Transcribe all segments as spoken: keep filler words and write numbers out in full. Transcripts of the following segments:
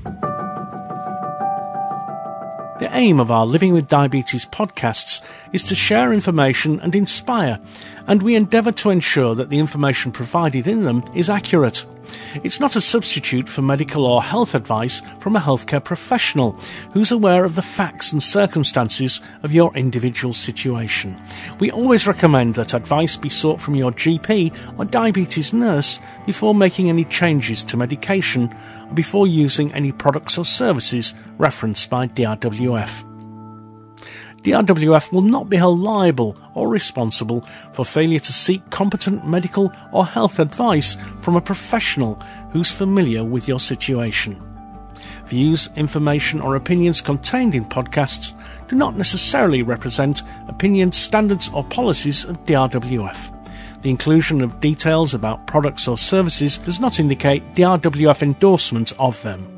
The aim of our Living with Diabetes podcasts is to share information and inspire, and we endeavour to ensure that the information provided in them is accurate. It's not a substitute for medical or health advice from a healthcare professional who's aware of the facts and circumstances of your individual situation. We always recommend that advice be sought from your G P or diabetes nurse before making any changes to medication or before using any products or services referenced by D R W F. D R W F will not be held liable or responsible for failure to seek competent medical or health advice from a professional who's familiar with your situation. Views, information or opinions contained in podcasts do not necessarily represent opinions, standards or policies of D R W F. The inclusion of details about products or services does not indicate D R W F endorsement of them.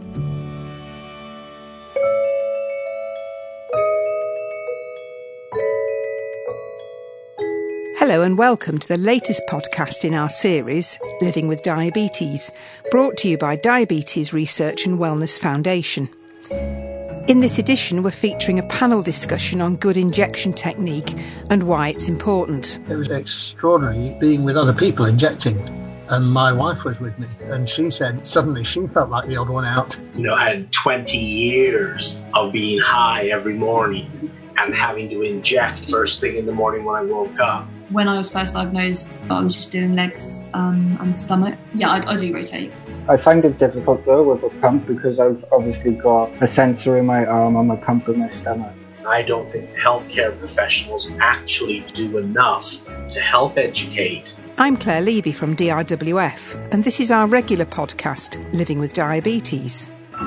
Hello and welcome to the latest podcast in our series, Living with Diabetes, brought to you by Diabetes Research and Wellness Foundation. In this edition, we're featuring a panel discussion on good injection technique and why it's important. It was extraordinary being with other people injecting, and my wife was with me, and she said suddenly she felt like the odd one out. You know, I had twenty years of being high every morning and having to inject first thing in the morning when I woke up. When I was first diagnosed, I was just doing legs um, and stomach. Yeah, I, I do rotate. I find it difficult though with the pump because I've obviously got a sensor in my arm and my pump in my stomach. I don't think healthcare professionals actually do enough to help educate. I'm Claire Levy from D R W F, and this is our regular podcast, Living with Diabetes.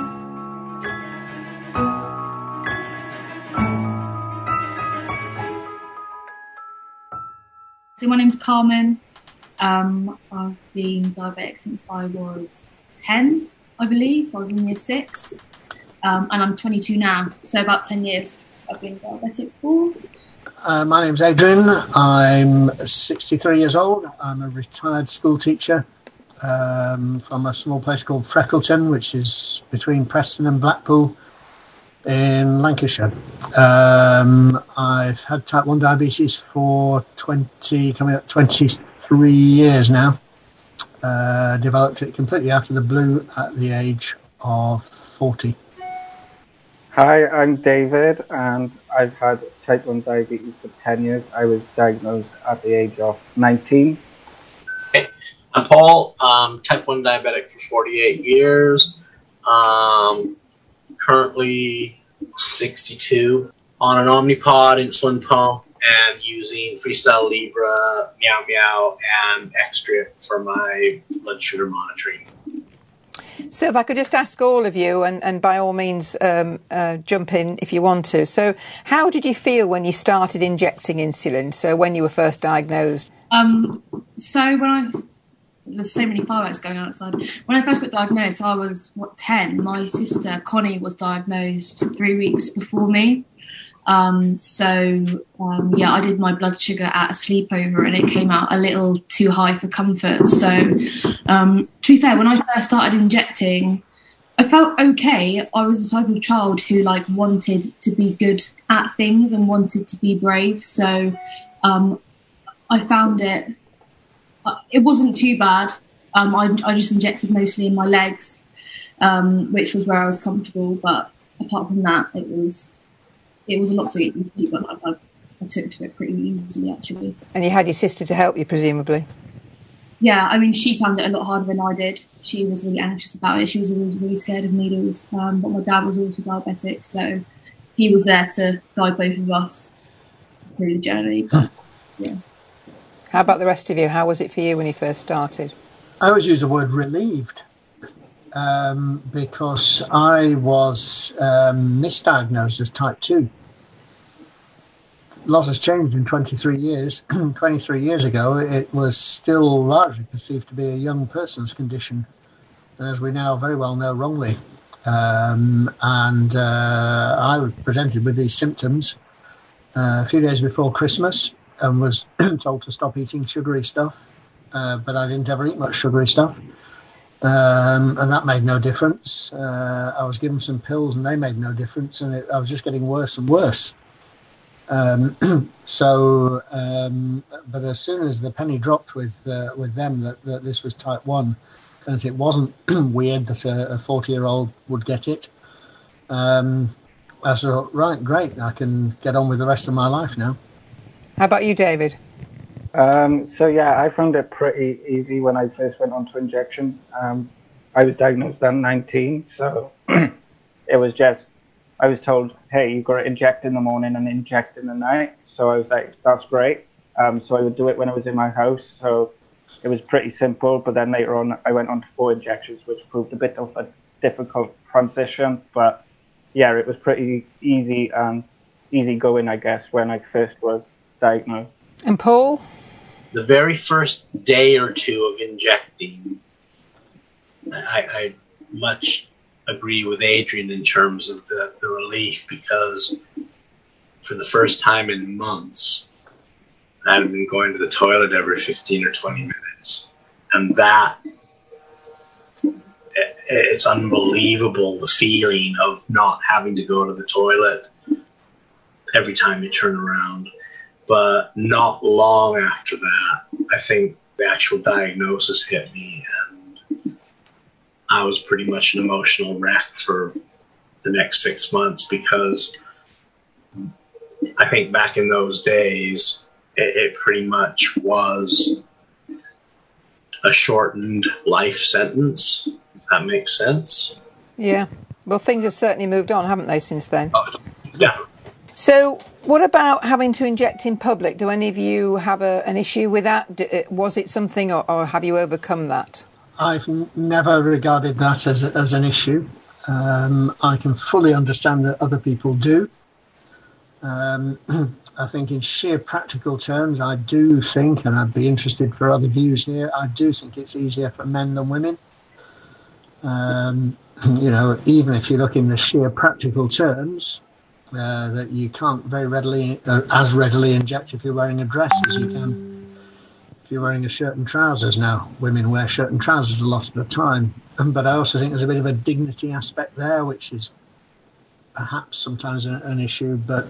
So my name's Carmen. Um, I've been diabetic since I was ten, I believe. I was in year six. Um, and I'm twenty-two now, so about ten years I've been diabetic for. Uh, my name's Adrian. I'm sixty-three years old. I'm a retired school teacher um, from a small place called Freckleton, which is between Preston and Blackpool in Lancashire. Um, I've had type one diabetes for twenty, coming up twenty-three years now. Uh, developed it completely out of the blue at the age of forty. Hi, I'm David, and I've had type one diabetes for ten years. I was diagnosed at the age of nineteen. Okay. I'm Paul. I'm type one diabetic for forty-eight years. Um, currently sixty-two, on an Omnipod insulin pump and using Freestyle Libre, Meow Meow, and X-Drip for my blood sugar monitoring. So if I could just ask all of you, and, and by all means um, uh, jump in if you want to. So how did you feel when you started injecting insulin, so when you were first diagnosed? Um, so when I... There's so many fireworks going on outside. When I first got diagnosed, I was, what, ten. My sister, Connie, was diagnosed three weeks before me. Um, so, um, yeah, I did my blood sugar at a sleepover and it came out a little too high for comfort. So, um, to be fair, when I first started injecting, I felt okay. I was the type of child who, like, wanted to be good at things and wanted to be brave. So, um, I found it... It wasn't too bad. Um, I, I just injected mostly in my legs, um, which was where I was comfortable. But apart from that, it was it was a lot to get used to. But I, I, I took to it pretty easily, actually. And you had your sister to help you, presumably? Yeah, I mean, she found it a lot harder than I did. She was really anxious about it. She was always really scared of needles. Um, but my dad was also diabetic, so he was there to guide both of us through the journey. Huh. Yeah. How about the rest of you? How was it for you when you first started? I always use the word relieved um, because I was um, misdiagnosed as type two. A lot has changed in twenty-three years. twenty-three years ago, it was still largely perceived to be a young person's condition, and as we now very well know, wrongly. Um, and uh, I was presented with these symptoms uh, a few days before Christmas, and was told to stop eating sugary stuff, uh, but I didn't ever eat much sugary stuff. Um, and that made no difference. Uh, I was given some pills and they made no difference, and it, I was just getting worse and worse. Um, so, um, but as soon as the penny dropped with uh, with them that, that this was type one, and it wasn't weird that a forty-year-old would get it, um, I thought, right, great, I can get on with the rest of my life now. How about you, David? Um, so yeah, I found it pretty easy when I first went on to injections. Um, I was diagnosed at nineteen, so it was just, I was told, hey, you've got to inject in the morning and inject in the night. So I was like, that's great. Um, so I would do it when I was in my house. So it was pretty simple. But then later on, I went on to four injections, which proved a bit of a difficult transition. But yeah, it was pretty easy and easy going, I guess, when I first was diagnosed. And Paul? The very first day or two of injecting, I, I much agree with Adrian in terms of the, the relief, because for the first time in months, I had been going to the toilet every fifteen or twenty minutes. And that, it, it's unbelievable, the feeling of not having to go to the toilet every time you turn around. But not long after that, I think the actual diagnosis hit me, and I was pretty much an emotional wreck for the next six months because I think back in those days, it, it pretty much was a shortened life sentence, if that makes sense. Yeah. Well, things have certainly moved on, haven't they, since then? Oh, yeah. So what about having to inject in public? Do any of you have a, an issue with that? D- was it something, or, or have you overcome that? I've n- never regarded that as, a, as an issue. Um, I can fully understand that other people do. Um, I think in sheer practical terms, I do think, and I'd be interested for other views here, I do think it's easier for men than women. Um, you know, even if you look in the sheer practical terms, Uh, that you can't very readily, uh, as readily inject if you're wearing a dress as you can if you're wearing a shirt and trousers now. Women wear shirt and trousers a lot of the time. Um, but I also think there's a bit of a dignity aspect there, which is perhaps sometimes a, an issue. But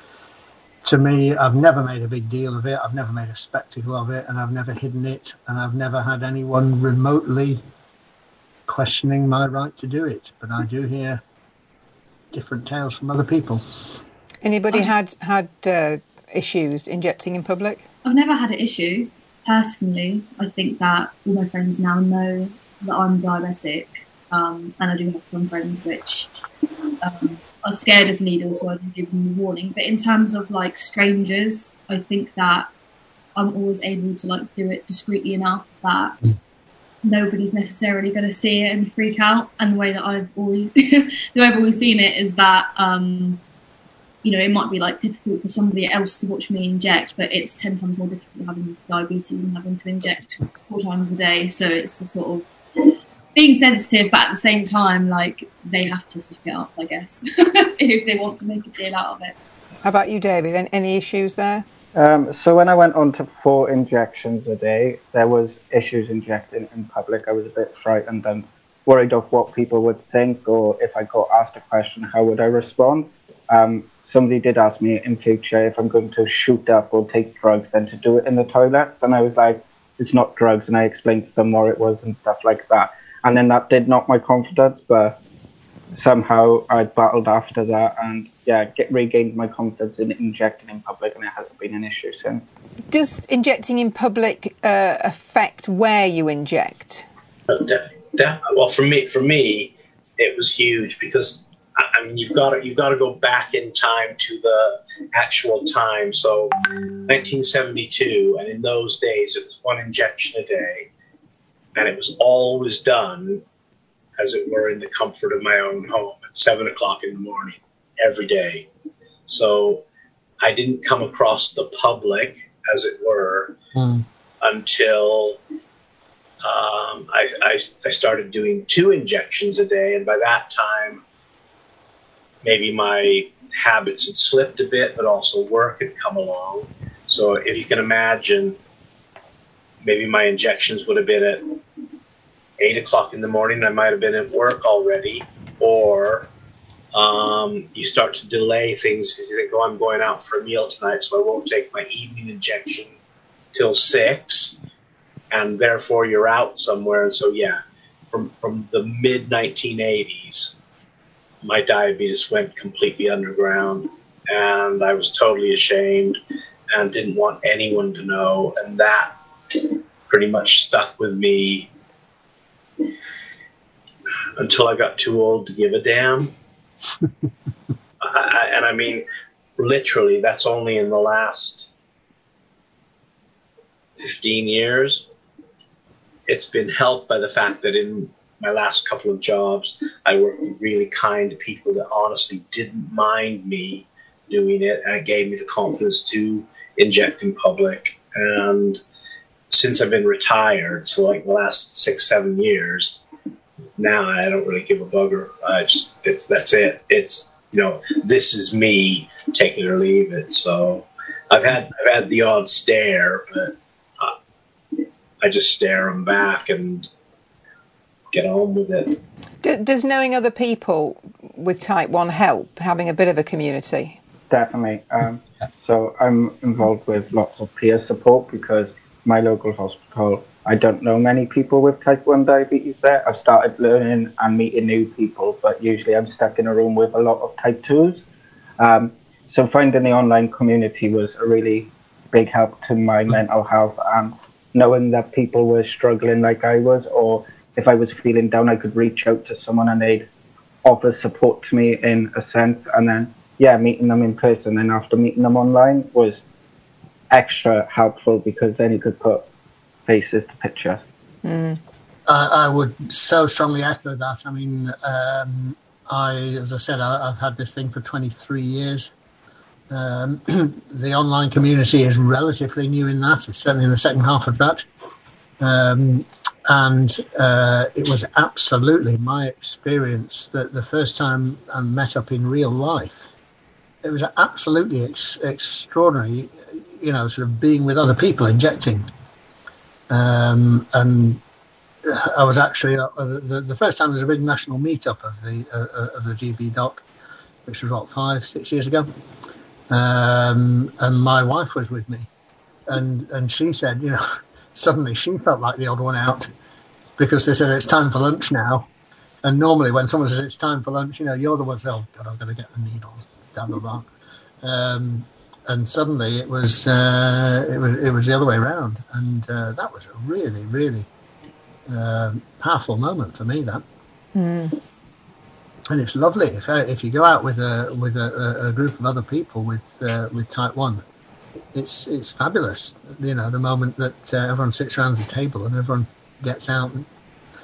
to me, I've never made a big deal of it. I've never made a spectacle of it, and I've never hidden it. And I've never had anyone remotely questioning my right to do it. But I do hear different tales from other people. Anybody had had uh, issues injecting in public? I've never had an issue personally. I think that all my friends now know that I'm diabetic, um, and I do have some friends which um, are scared of needles, so I do give them a warning. But in terms of like strangers, I think that I'm always able to like do it discreetly enough that mm. nobody's necessarily going to see it and freak out. And the way that I've always, the way I've always seen it is that, um, you know, it might be like difficult for somebody else to watch me inject, but it's ten times more difficult having diabetes and having to inject four times a day. So it's a sort of being sensitive, but at the same time, like they have to suck it up, I guess, if they want to make a deal out of it. How about you, David? Any issues there? Um, so when I went on to four injections a day, there was issues injecting in public. I was a bit frightened and worried of what people would think, or if I got asked a question, how would I respond? Um, somebody did ask me in future if I'm going to shoot up or take drugs, then to do it in the toilets. And I was like, it's not drugs. And I explained to them what it was and stuff like that. And then that did knock my confidence, but somehow I battled after that and yeah, get regained my confidence in injecting in public, and it hasn't been an issue since. Does injecting in public uh, affect where you inject? Uh, de- de- well, for me, for me, it was huge because I mean, you've got to you've got to go back in time to the actual time. So, nineteen seventy-two, and in those days, it was one injection a day, and it was always done, as it were, in the comfort of my own home at seven o'clock in the morning. Every day. So I didn't come across the public, as it were, mm. until um, I, I, I started doing two injections a day. And by that time, maybe my habits had slipped a bit, but also work had come along. So if you can imagine, maybe my injections would have been at eight o'clock in the morning, I might have been at work already, or um, you start to delay things because you think, oh, I'm going out for a meal tonight, so I won't take my evening injection till six, and therefore you're out somewhere. And so, yeah, from from the mid nineteen eighties, my diabetes went completely underground, and I was totally ashamed and didn't want anyone to know, and that pretty much stuck with me until I got too old to give a damn. I, and I mean, literally, that's only in the last fifteen years. It's been helped by the fact that in my last couple of jobs, I worked with really kind people that honestly didn't mind me doing it, and it gave me the confidence to inject in public. And since I've been retired, so like the last six, seven years, now I don't really give a bugger. I just, it's, that's it. It's, you know, this is me, take it or leave it. So I've had, I've had the odd stare, but uh, I just stare them back and get on with it. D- does knowing other people with type one help, having a bit of a community? Definitely. Um, so I'm involved with lots of peer support because my local hospital, I don't know many people with type one diabetes there. I've started learning and meeting new people, but usually I'm stuck in a room with a lot of type twos. Um, so finding the online community was a really big help to my mental health, and knowing that people were struggling like I was, or if I was feeling down, I could reach out to someone and they'd offer support to me in a sense. And then, yeah, meeting them in person and after meeting them online was extra helpful because then you could put faces to pictures. Mm. I, I would so strongly echo that. I mean, um, I, as I said, I, I've had this thing for twenty-three years. Um, the online community is relatively new in that. It's certainly in the second half of that. Um, and uh, it was absolutely my experience that the first time I met up in real life, it was absolutely ex- extraordinary, you know, sort of being with other people injecting. Um, and I was actually, uh, the, the first time there was a big national meetup of the uh, of the G B doc, which was, what, five, six years ago. Um, and my wife was with me. And, and she said, you know, suddenly she felt like the odd one out because they said it's time for lunch now. And normally when someone says it's time for lunch, you know, you're the one who says, oh, God, I've got to get the needles, blah, blah, blah. Um, and suddenly it was, uh, it was, it was the other way around. And uh, that was a really, really uh, powerful moment for me, that. Mm. And it's lovely if if you go out with a with a, a group of other people with uh, with type one. It's it's fabulous. You know, the moment that uh, everyone sits around the table and everyone gets out and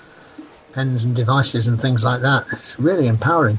pens and devices and things like that. It's really empowering.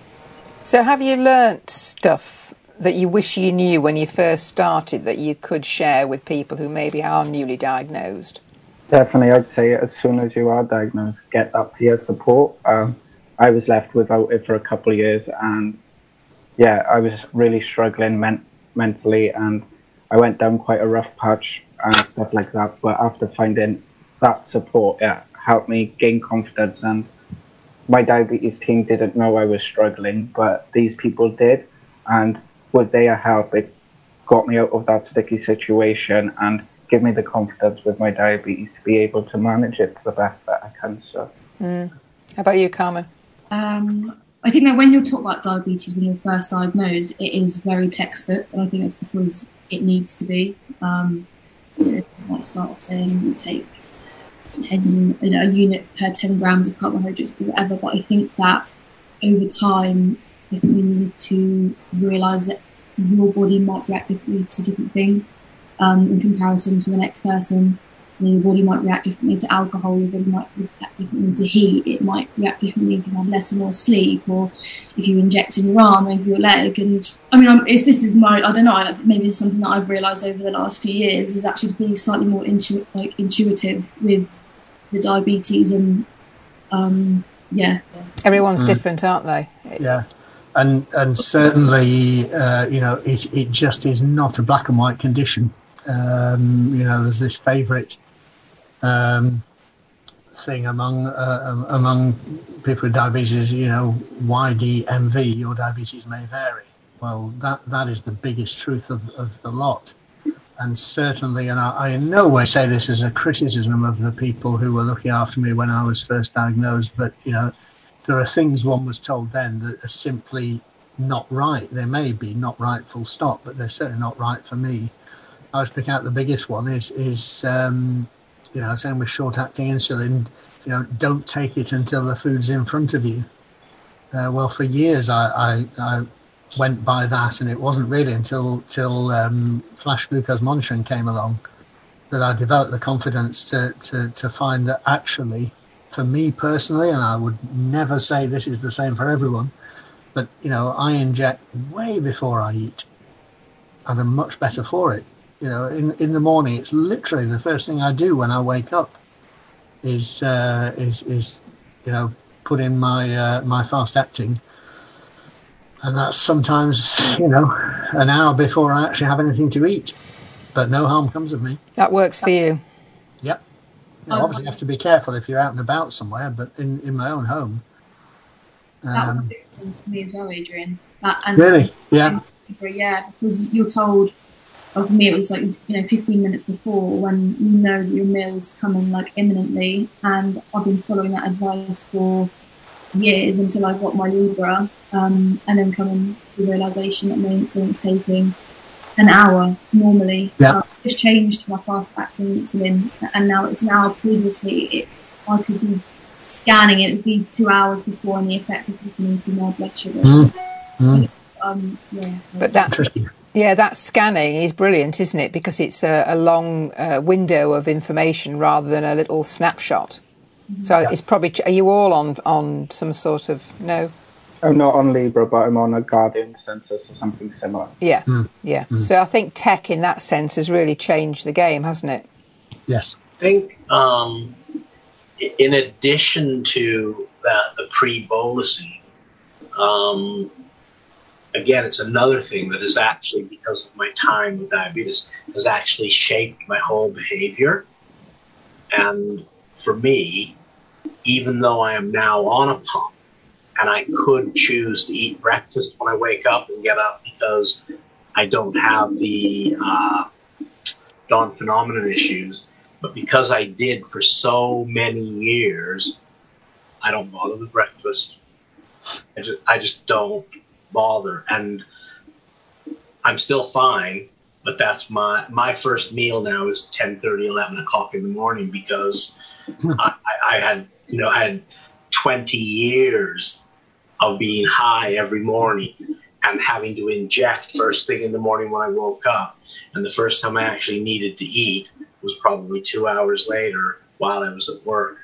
So have you learnt stuff that you wish you knew when you first started that you could share with people who maybe are newly diagnosed? Definitely, I'd say as soon as you are diagnosed, get that peer support. Um, I was left without it for a couple of years, and yeah, I was really struggling men- mentally, and I went down quite a rough patch and stuff like that. But after finding that support, yeah, helped me gain confidence. And my diabetes team didn't know I was struggling, but these people did, and with their help, it got me out of that sticky situation and gave me the confidence with my diabetes to be able to manage it to the best that I can. So, mm. How about you, Carmen? Um, I think that when you talk about diabetes when you're first diagnosed, it is very textbook, and I think that's because it needs to be. Um, you might start off saying you take ten, you know, a unit per ten grams of carbohydrates or whatever, but I think that over time, I think we need to realise that your body might react differently to different things um, in comparison to the next person. Your body might react differently to alcohol, your body might react differently to heat, it might react differently if you have less or more sleep, or if you inject in your arm over your leg. And I mean, I'm, it's, this is my, I don't know, maybe it's something that I've realised over the last few years, is actually being slightly more intu- like intuitive with the diabetes. And um, yeah. Everyone's mm. different, aren't they? Yeah. And and certainly, uh, you know, it, it just is not a black and white condition. Um, you know, there's this favourite um, thing among uh, among people with diabetes. You know, Y D M V, your diabetes may vary. Well, that that is the biggest truth of, of the lot. And certainly, and I, I in no way say this as a criticism of the people who were looking after me when I was first diagnosed, but, you know, there are things one was told then that are simply not right. They may be not right full stop, but they're certainly not right for me. I was picking out the biggest one is, is um, you know, same with short-acting insulin, you know, don't take it until the food's in front of you. Uh, well, for years I, I, I went by that, and it wasn't really until till um, flash glucose monitoring came along that I developed the confidence to, to, to find that actually, for me personally, and I would never say this is the same for everyone, but, you know, I inject way before I eat, and I'm much better for it. You know, in in the morning, it's literally the first thing I do when I wake up is uh, is is you know, put in my uh, my fast acting. And that's sometimes, you know, an hour before I actually have anything to eat. But no harm comes of me. That works for you? Yep. You know, obviously, you have to be careful if you're out and about somewhere, but in, in my own home. Um, that was different for me as well, Adrian. That, and really? Yeah. Yeah, because you're told, well, for me, it was like, you know, fifteen minutes before when you know that your meal's coming, like, imminently. And I've been following that advice for years until I got my Libra, um, and then coming to the realisation that my insulin's taking an hour normally. Yeah. Uh, just changed my fast-acting insulin, and now it's an hour. Previously, it, I could be scanning it, it would be two hours before, and the effect is looking into my blood sugars. Mm. Mm. Um, yeah. But that, yeah, that scanning is brilliant, isn't it? Because it's a, a long uh, window of information rather than a little snapshot. So Yeah. it's probably, are you all on on some sort of, no? I'm not on Libra, but I'm on a Guardian census or something similar. Yeah, Mm. yeah. Mm. So I think tech in that sense has really changed the game, hasn't it? Yes. I think um, in addition to that, the pre-bolusing, um, again, it's another thing that is actually, because of my time with diabetes, has actually shaped my whole behavior. And for me, even though I am now on a pump, and I could choose to eat breakfast when I wake up and get up because I don't have the uh, dawn phenomenon issues, but because I did for so many years, I don't bother with breakfast. I just, I just don't bother. And I'm still fine, but that's my, my first meal now is ten thirty, eleven o'clock in the morning because I, I had, you know, I had twenty years of being high every morning and having to inject first thing in the morning when I woke up. And the first time I actually needed to eat was probably two hours later while I was at work.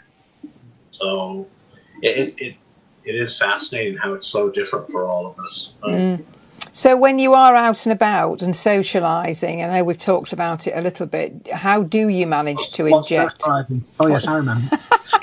So it it, it is fascinating how it's so different for all of us. Mm. So when you are out and about and socialising, I know we've talked about it a little bit, how do you manage What's, to what's inject? socialising? Oh, yes, I remember.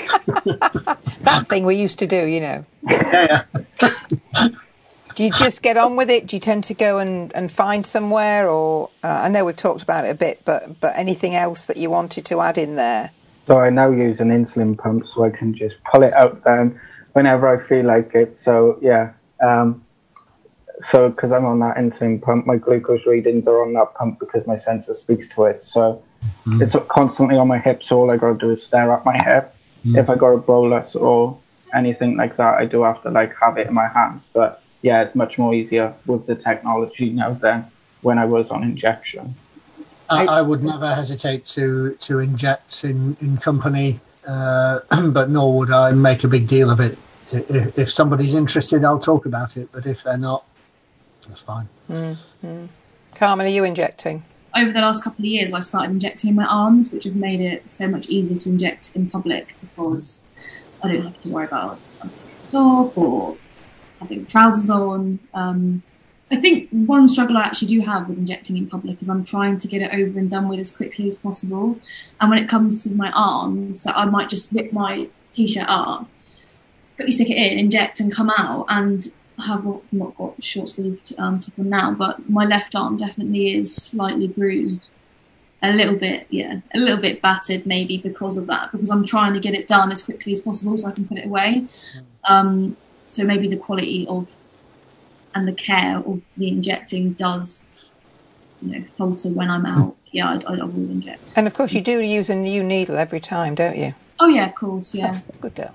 That thing we used to do, you know. Yeah, yeah. Do you just get on with it? Do you tend to go and, and find somewhere? Or uh, I know we've talked about it a bit, but, but anything else that you wanted to add in there? So I now use an insulin pump so I can just pull it out then whenever I feel like it. So, yeah. Um, so because I'm on that insulin pump, my glucose readings are on that pump because my sensor speaks to it. So mm. it's constantly on my hip, so all I got to do is stare at my hip. Mm. If I got a bolus or anything like that, I do have to like have it in my hands. But yeah, it's much more easier with the technology now than when I was on injection. I, I would never hesitate to, to inject in, in company, uh, but nor would I make a big deal of it. If, if somebody's interested, I'll talk about it, but if they're not, that's fine. Mm-hmm. Carmen, are you injecting? Over the last couple of years, I've started injecting in my arms, which have made it so much easier to inject in public because I don't have to worry about taking it off or having trousers on. Um, I think one struggle I actually do have with injecting in public is I'm trying to get it over and done with as quickly as possible. And when it comes to my arms, so I might just rip my t-shirt up, quickly stick it in, inject and come out. And I have not got short-sleeved um, top on now, but my left arm definitely is slightly bruised a little bit, yeah, a little bit battered maybe because of that, because I'm trying to get it done as quickly as possible so I can put it away. Um, so maybe the quality of and the care of the injecting does, you know, falter when I'm out. Yeah, I, I will inject. And of course, you do use a new needle every time, don't you? Oh yeah, of course, yeah. Good girl.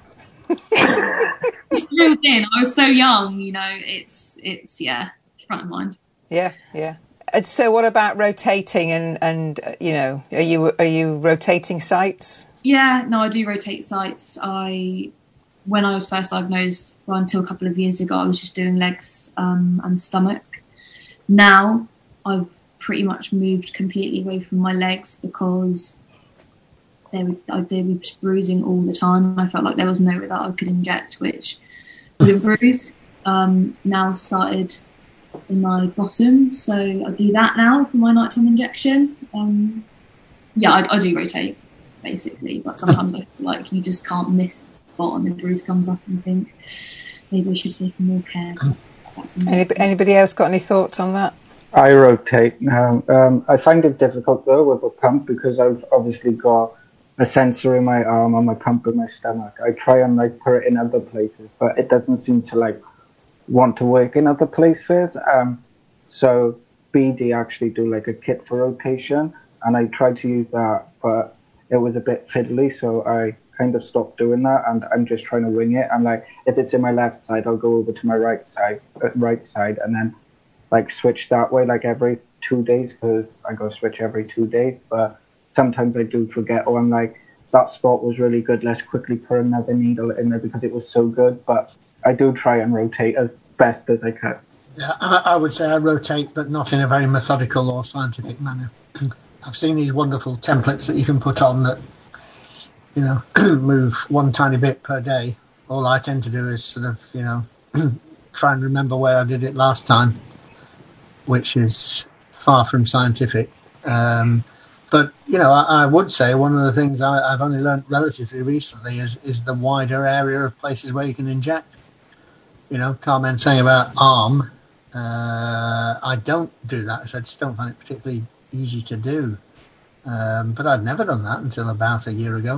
It's drilled in. I was so young, you know. It's it's yeah, it's front of mind. Yeah, yeah. And so, what about rotating and and uh, you know, are you are you rotating sites? Yeah, no, I do rotate sites. I when I was first diagnosed, well, until a couple of years ago, I was just doing legs um, and stomach. Now I've pretty much moved completely away from my legs because they were, I did was bruising all the time. I felt like there was nowhere that I could inject, which would bruise. Um, now started in my bottom, so I do that now for my nighttime injection. Um, yeah, I, I do rotate basically, but sometimes I feel like you just can't miss the spot and the bruise comes up and you think maybe we should take more care. Anybody, anybody else got any thoughts on that? I rotate now. Um, I find it difficult though with a pump because I've obviously got a sensor in my arm and my pump in my stomach. I try and like put it in other places, but it doesn't seem to like want to work in other places. Um, so B D actually do like a kit for rotation, and I tried to use that, but it was a bit fiddly, so I kind of stopped doing that, and I'm just trying to wing it. And like if it's in my left side, I'll go over to my right side, uh, right side, and then like switch that way like every two days because I go switch every two days. But sometimes I do forget, or I'm like, that spot was really good, let's quickly put another needle in there because it was so good. But I do try and rotate as best as I can. Yeah, I, I would say I rotate, but not in a very methodical or scientific manner. I've seen these wonderful templates that you can put on that, you know, move one tiny bit per day. All I tend to do is sort of, you know, try and remember where I did it last time, which is far from scientific. Um, but, you know, I, I would say one of the things I, I've only learnt relatively recently is, is the wider area of places where you can inject. You know, Carmen saying about arm, uh, I don't do that, so I just don't find it particularly easy to do. Um, but I'd never done that until about a year ago.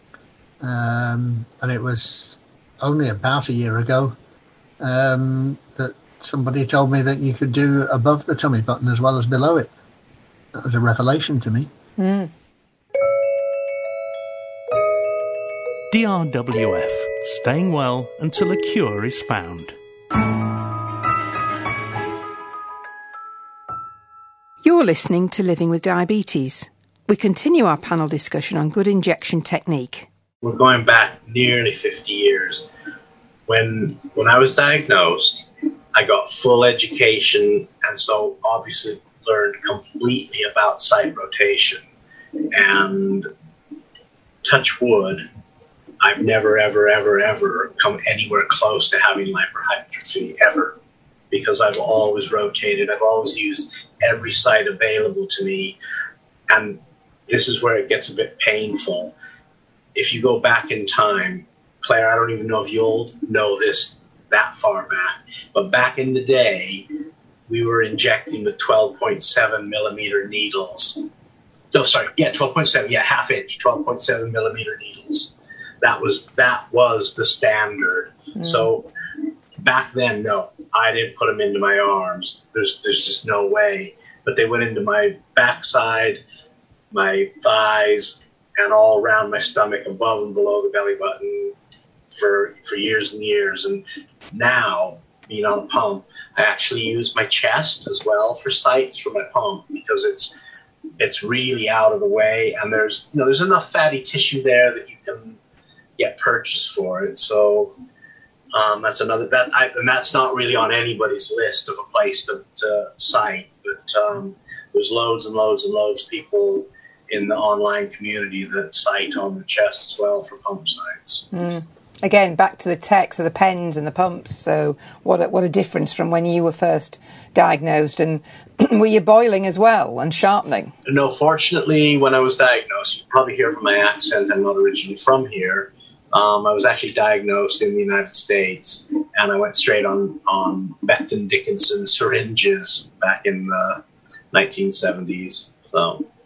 Um, and it was only about a year ago um, that somebody told me that you could do above the tummy button as well as below it. That was a revelation to me. Mm. D R W F, staying well until a cure is found. You're listening to Living with Diabetes. We continue our panel discussion on good injection technique. We're going back nearly fifty years. When when I was diagnosed, I got full education, and so obviously learned completely about site rotation. And touch wood, I've never, ever, ever, ever come anywhere close to having hypertrophy ever, because I've always rotated. I've always used every site available to me. And this is where it gets a bit painful. If you go back in time, Claire, I don't even know if you'll know this that far back, but back in the day, we were injecting with twelve point seven millimeter needles. No, sorry, yeah, twelve point seven, yeah, half inch, twelve point seven millimeter needles. That was that was the standard. Mm. So back then, no, I didn't put them into my arms. There's there's just no way. But they went into my backside, my thighs, and all around my stomach, above and below the belly button, for for years and years. And now, being on a pump, I actually use my chest as well for sites for my pump, because it's it's really out of the way, and there's you know there's enough fatty tissue there that you can get purchased for it. So um, that's another that I, and that's not really on anybody's list of a place to, to site, but um, there's loads and loads and loads of people in the online community that site on the chest as well for pump sites. Mm. Again, back to the techs of the pens and the pumps. So what a, what a difference from when you were first diagnosed. And were you boiling as well and sharpening? No, fortunately, when I was diagnosed, you can probably hear from my accent, I'm not originally from here. Um, I was actually diagnosed in the United States, and I went straight on, on Becton Dickinson syringes back in the nineteen seventies. So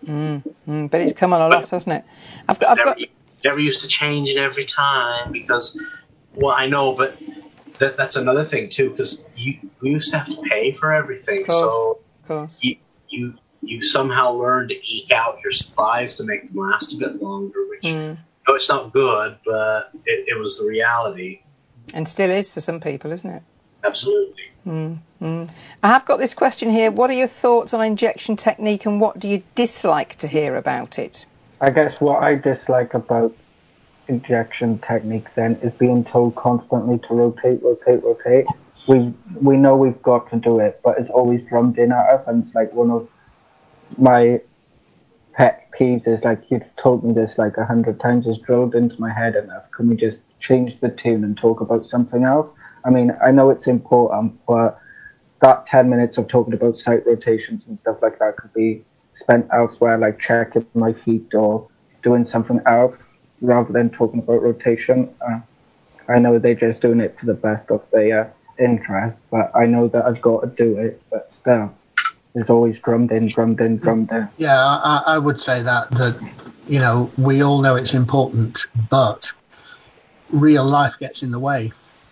Mm, mm, but it's come on a lot, hasn't it? I've got, I've never, got. Never used to change it every time because, well, I know, but that, that's another thing too because you we used to have to pay for everything, Of course, so of course. you you you somehow learn to eke out your supplies to make them last a bit longer, which Mm. no, it's not good, but it, it was the reality. And still is for some people, isn't it? Absolutely. Mm, mm. I have got this question here. What are your thoughts on injection technique and what do you dislike to hear about it? I guess what I dislike about injection technique then is being told constantly to rotate, rotate, rotate. We we know we've got to do it, but it's always drummed in at us, and it's like one of my pet peeves is like, you've told me this like a hundred times, it's drilled into my head enough. Can we just change the tune and talk about something else? I mean, I know it's important, but that ten minutes of talking about site rotations and stuff like that could be spent elsewhere, like checking my feet or doing something else rather than talking about rotation. Uh, I know they're just doing it to the best of their interest, but I know that I've got to do it, but still, it's always drummed in, drummed in, drummed in. Yeah, I, I would say that, that, you know, we all know it's important, but real life gets in the way.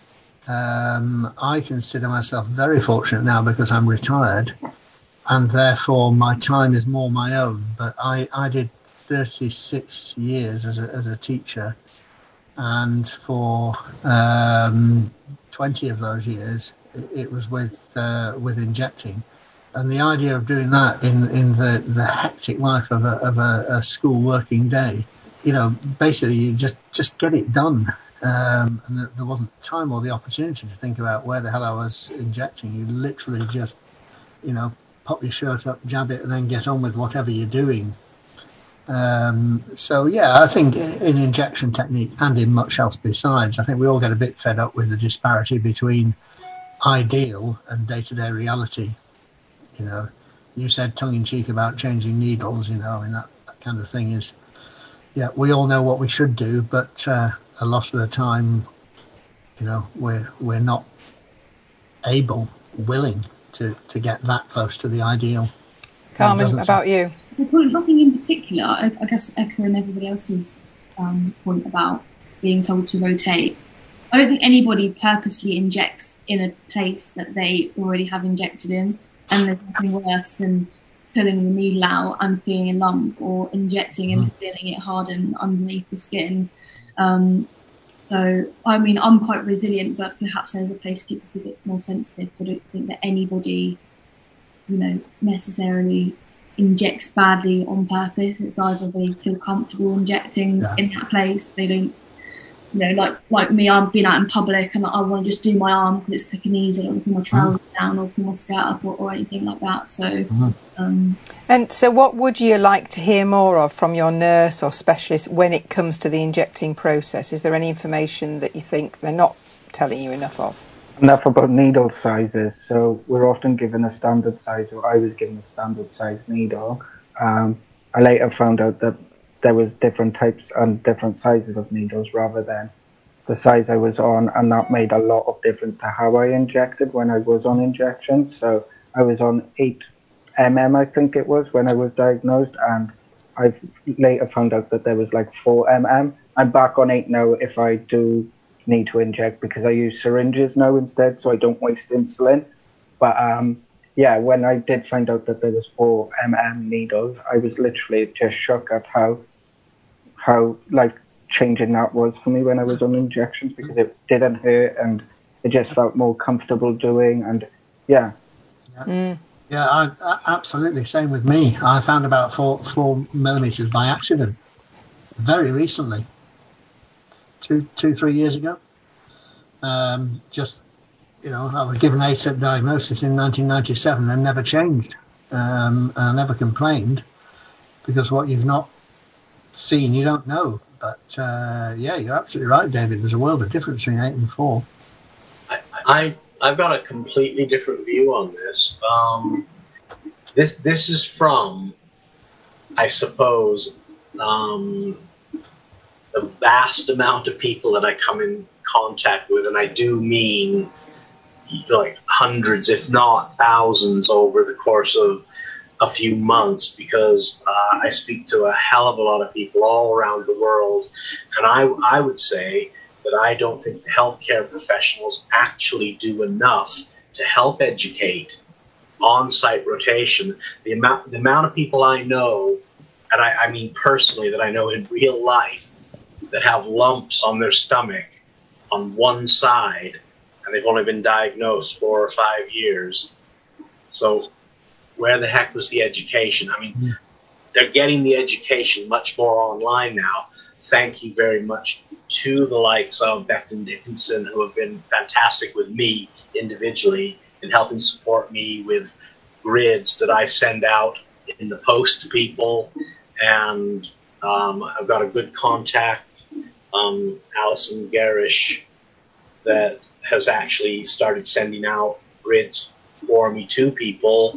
Um, I consider myself very fortunate now because I'm retired, and therefore my time is more my own. But I, I did thirty-six years as a, as a teacher, and for um, twenty of those years it, it was with uh, with injecting. And the idea of doing that in, in the, the hectic life of a of a, a school working day, you know, basically you just, just get it done. Um, and there wasn't time or the opportunity to think about where the hell I was injecting. You literally just, you know, pop your shirt up, jab it, and then get on with whatever you're doing. Um, so, yeah, I think in injection technique and in much else besides, I think we all get a bit fed up with the disparity between ideal and day-to-day reality. You know, you said tongue-in-cheek about changing needles, you know, and that, that kind of thing is, yeah, we all know what we should do, but uh, a lot of the time, you know, we're we're not able, willing to, to get that close to the ideal. Carmen, about you? So nothing in particular. I, I guess echoing everybody else's um, point about being told to rotate. I don't think anybody purposely injects in a place that they already have injected in, and there's nothing worse than pulling the needle out and feeling a lump, or injecting and mm. feeling it harden underneath the skin. Um, so, I mean, I'm quite resilient, but perhaps there's a place people could get more sensitive. So I don't think that anybody, you know, necessarily injects badly on purpose. It's either they feel comfortable injecting yeah. in that place. They don't, you know, like like me, I've been out in public and I want to just do my arm because it's quick and easy. I don't want to put my trousers mm. down or put my skirt up or, or anything like that. So, mm. um, and so what would you like to hear more of from your nurse or specialist when it comes to the injecting process? Is there any information that you think they're not telling you enough of? Enough about needle sizes. So we're often given a standard size, or I was given a standard size needle. Um, I later found out that there was different types and different sizes of needles rather than the size I was on, and that made a lot of difference to how I injected when I was on injection. So I was on eight millimeters, I think it was, when I was diagnosed, and I later found out that there was like four millimeters. I'm back on eight now if I do need to inject, because I use syringes now instead, so I don't waste insulin. But um, yeah, when I did find out that there was four millimeter needles, I was literally just shocked at how how like changing that was for me when I was on injections, because it didn't hurt and it just felt more comfortable doing. And yeah, yeah, mm. yeah I, I, absolutely. Same with me. I found about four four millimeters by accident very recently. Two, two, three years ago. Um, just, you know, I was given A S A P diagnosis in nineteen ninety-seven and never changed. Um, and I never complained, because what you've not seen, you don't know. But uh, yeah, you're absolutely right, David. There's a world of difference between eight and four. I, I I've got a completely different view on this. Um, this this is from, I suppose, um, the vast amount of people that I come in contact with, and I do mean like hundreds, if not thousands, over the course of a few months, because uh, I speak to a hell of a lot of people all around the world, and I, I would say that I don't think the healthcare professionals actually do enough to help educate on-site rotation. The amount, the amount of people I know, and I, I mean personally, that I know in real life, that have lumps on their stomach on one side, and they've only been diagnosed four or five years. So where the heck was the education? I mean, mm. they're getting the education much more online now. Thank you very much to the likes of Becton Dickinson, who have been fantastic with me individually in helping support me with grids that I send out in the post to people. And um, I've got a good contact, um, Alison Garish, that has actually started sending out grids for me to people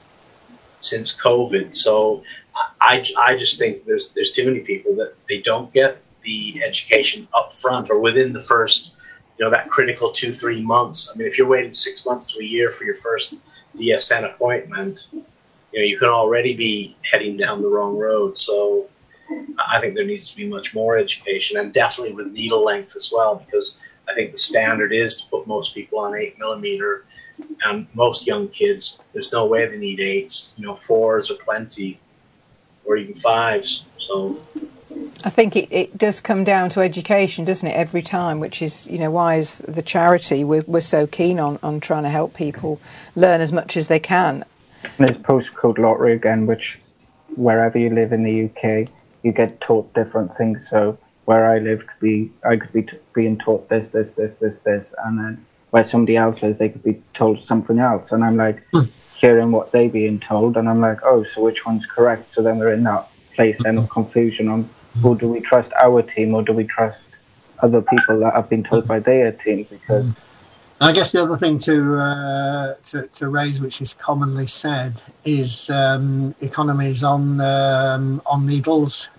since COVID. So I, I just think there's there's too many people that they don't get the education up front or within the first, you know, that critical two, three months. I mean, if you're waiting six months to a year for your first D S N appointment, you know, you can already be heading down the wrong road. So I think there needs to be much more education, and definitely with needle length as well, because I think the standard is to put most people on eight millimeter, and most young kids, there's no way they need eights. You know, fours are plenty, or even fives. So I think it, it does come down to education, doesn't it, every time, which is, you know, why as the charity we're, we're so keen on, on trying to help people learn as much as they can. And there's postcode lottery again, which wherever you live in the U K, you get taught different things. So where I live, could be I could be t- being taught this, this, this, this, this, and then where somebody else is, they could be told something else. And I'm like mm. hearing what they're being told, and I'm like, oh, so which one's correct? So then we're in that place then of confusion on, well, do we trust our team or do we trust other people that have been told by their team? Because I guess the other thing to uh, to, to raise, which is commonly said, is um, economies on um, on needles.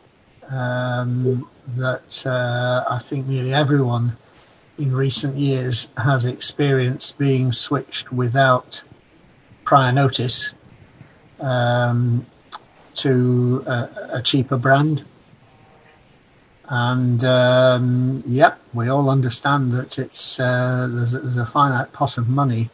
Um, that uh, I think nearly everyone in recent years has experienced being switched without prior notice um, to a, a cheaper brand. And um, yep, we all understand that it's uh, there's, a, there's a finite pot of money,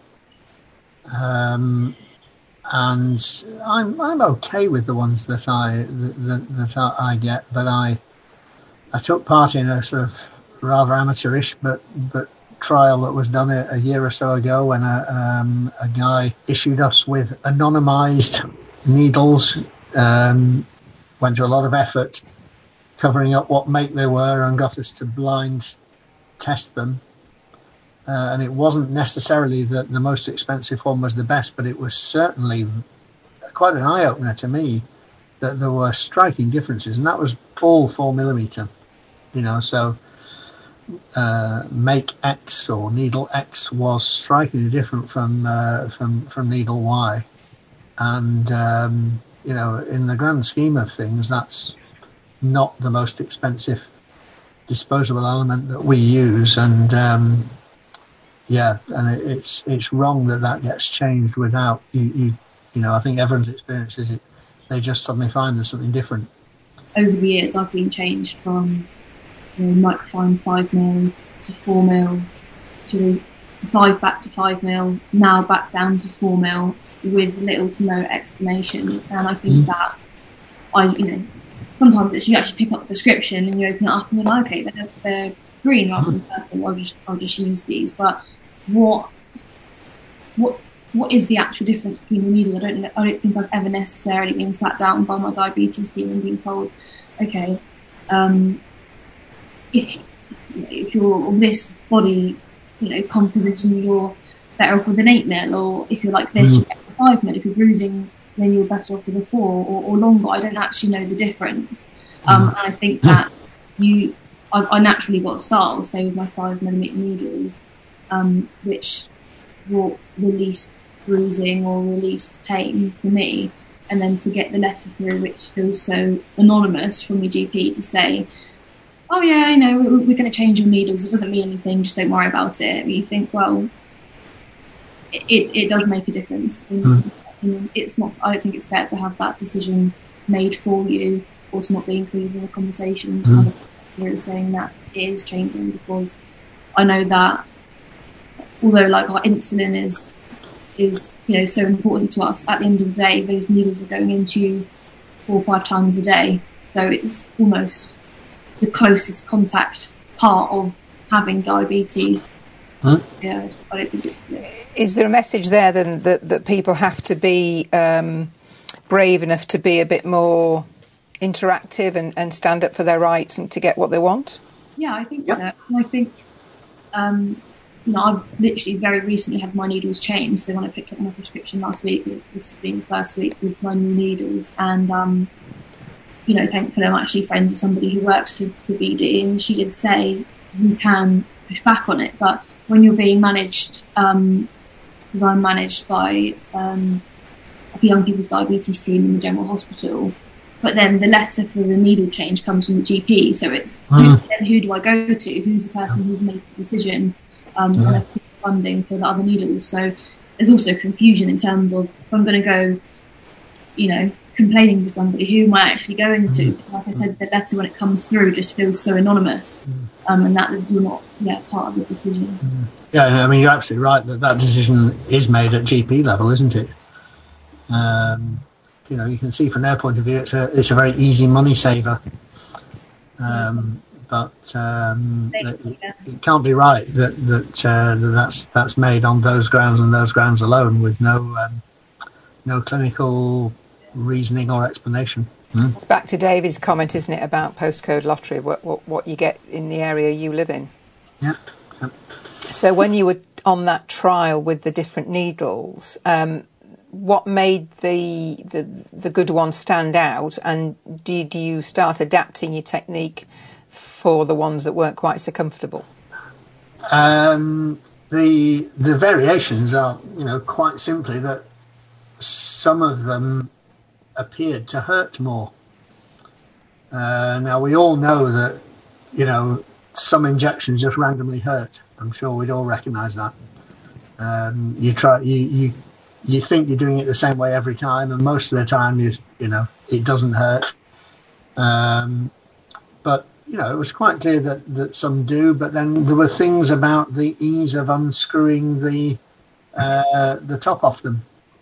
um, and I'm I'm okay with the ones that I that, that I, I get. But I I took part in a sort of rather amateurish but but trial that was done a, a year or so ago, when a um, a guy issued us with anonymized needles. Um, went to a lot of effort covering up what make they were, and got us to blind test them. Uh, and it wasn't necessarily that the most expensive one was the best, but it was certainly quite an eye-opener to me that there were striking differences, and that was all four millimeter. You know, so uh, make X or needle X was strikingly different from uh, from from needle Y, and um, you know, in the grand scheme of things, that's not the most expensive disposable element that we use, and um, yeah, and it, it's it's wrong that that gets changed without you, you. You know, I think everyone's experience is it they just suddenly find there's something different. Over the years, I've been changed from, you know, microfine five mil to four mil to to five back to five mil, now back down to four mil with little to no explanation. And I think mm. that I, you know, sometimes it's you actually pick up the prescription and you open it up and you're like, okay, they're, they're green rather than purple. I'll just I'll just use these. But what what what is the actual difference between the needle? I don't I don't think I've ever necessarily been sat down by my diabetes team and been told, okay, um, if you know, if you're on this body, you know, composition, you're better off with an eight mil, or if you're like this, mm. you're better with five mil. If you're bruising, then you're better off with a four or, or longer. I don't actually know the difference. Um, and I think that you, I, I naturally got a style, say with my five millimeter needles, um, which will release bruising or released pain for me. And then to get the letter through, which feels so anonymous from your G P to say, oh yeah, you know, we're, we're going to change your needles. It doesn't mean anything. Just don't worry about it. And you think, well, it, it, it does make a difference in mm. And it's not. I don't think it's fair to have that decision made for you, or to not be included in the conversation. So mm. I'm really saying that it is changing, because I know that although like our insulin is is you know so important to us, at the end of the day, those needles are going into you four or five times a day. So it's almost the closest contact part of having diabetes. Huh? Yeah, I don't think it, yeah. Is there a message there then that, that people have to be um, brave enough to be a bit more interactive and, and stand up for their rights and to get what they want? Yeah, I think yeah. so. And I think, um, you know, I've literally very recently had my needles changed. So when I picked up my prescription last week, this has been the first week with my new needles, and um, you know, thankfully I'm actually friends with somebody who works for, for B D, and she did say you can push back on it, but when you're being managed, um, because I'm managed by um, a young people's diabetes team in the general hospital, but then the letter for the needle change comes from the G P, so it's mm. who, then who do I go to? Who's the person who's made the decision um, yeah. on funding for the other needles? So there's also confusion in terms of if I'm going to go, you know, complaining to somebody, who am I actually going to? Mm. Like I said, the letter when it comes through just feels so anonymous, mm. um, and that you're not yeah, part of the decision. Mm. Yeah, I mean, you're absolutely right that that decision is made at G P level, isn't it? Um, you know, you can see from their point of view, it's a, it's a very easy money saver. Um, but um, it, it can't be right that that, uh, that that's that's made on those grounds and those grounds alone, with no um, no clinical reasoning or explanation. Hmm? It's back to David's comment, isn't it, about postcode lottery, what, what what you get in the area you live in. Yeah. Yep. So when you were on that trial with the different needles, um, what made the, the the good one stand out, and did you start adapting your technique for the ones that weren't quite so comfortable? Um, the the variations are, you know, quite simply that some of them appeared to hurt more. Uh, now we all know that, you know, some injections just randomly hurt. I'm sure we'd all recognise that. Um, you try, you, you you think you're doing it the same way every time, and most of the time, you you know, it doesn't hurt. Um, but you know, it was quite clear that that some do. But then there were things about the ease of unscrewing the uh, the top off them.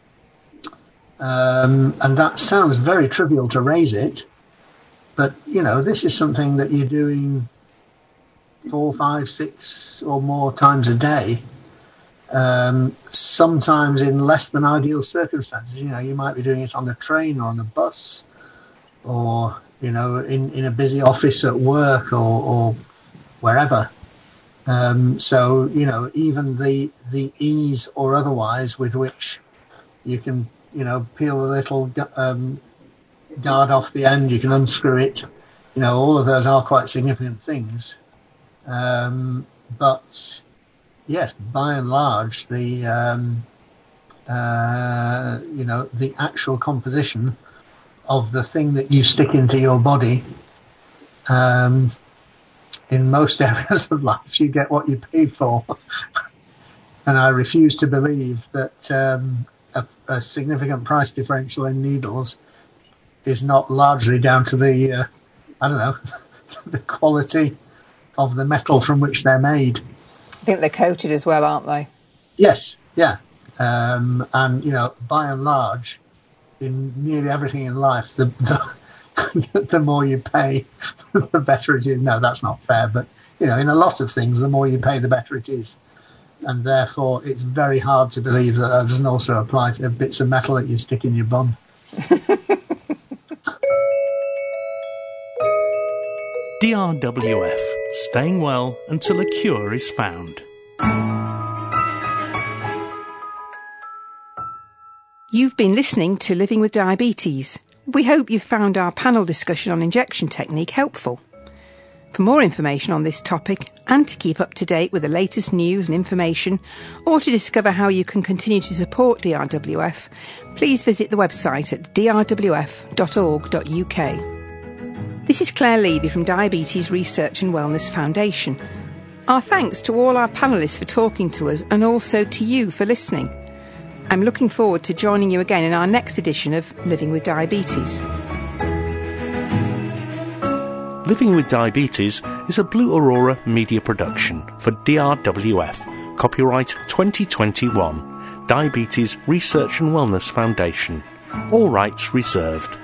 Um, and that sounds very trivial to raise it, but you know, this is something that you're doing four, five, six or more times a day, um, sometimes in less than ideal circumstances. You know, you might be doing it on a train or on a bus, or you know, in, in a busy office at work, or, or wherever. Um, so you know, even the the ease or otherwise with which you can, you know, peel a little um, guard off the end, you can unscrew it, you know, all of those are quite significant things. Um, but yes, by and large, the um, uh, you know, the actual composition of the thing that you stick into your body, um, in most areas of life, you get what you pay for. And I refuse to believe that um, a, a significant price differential in needles is not largely down to the, uh, I don't know, the quality of the metal from which they're made. I think they're coated as well, aren't they? Yes, yeah. Um, and, you know, by and large, in nearly everything in life, the, the, the more you pay, the better it is. No, that's not fair. But, you know, in a lot of things, the more you pay, the better it is. And therefore, it's very hard to believe that that doesn't also apply to bits of metal that you stick in your bum. D R W F, staying well until a cure is found. You've been listening to Living with Diabetes. We hope you found our panel discussion on injection technique helpful. For more information on this topic, and to keep up to date with the latest news and information, or to discover how you can continue to support D R W F, please visit the website at d r w f dot org dot u k. This is Claire Levy from Diabetes Research and Wellness Foundation. Our thanks to all our panellists for talking to us, and also to you for listening. I'm looking forward to joining you again in our next edition of Living with Diabetes. Living with Diabetes is a Blue Aurora media production for D R W F, copyright twenty twenty-one, Diabetes Research and Wellness Foundation. All rights reserved.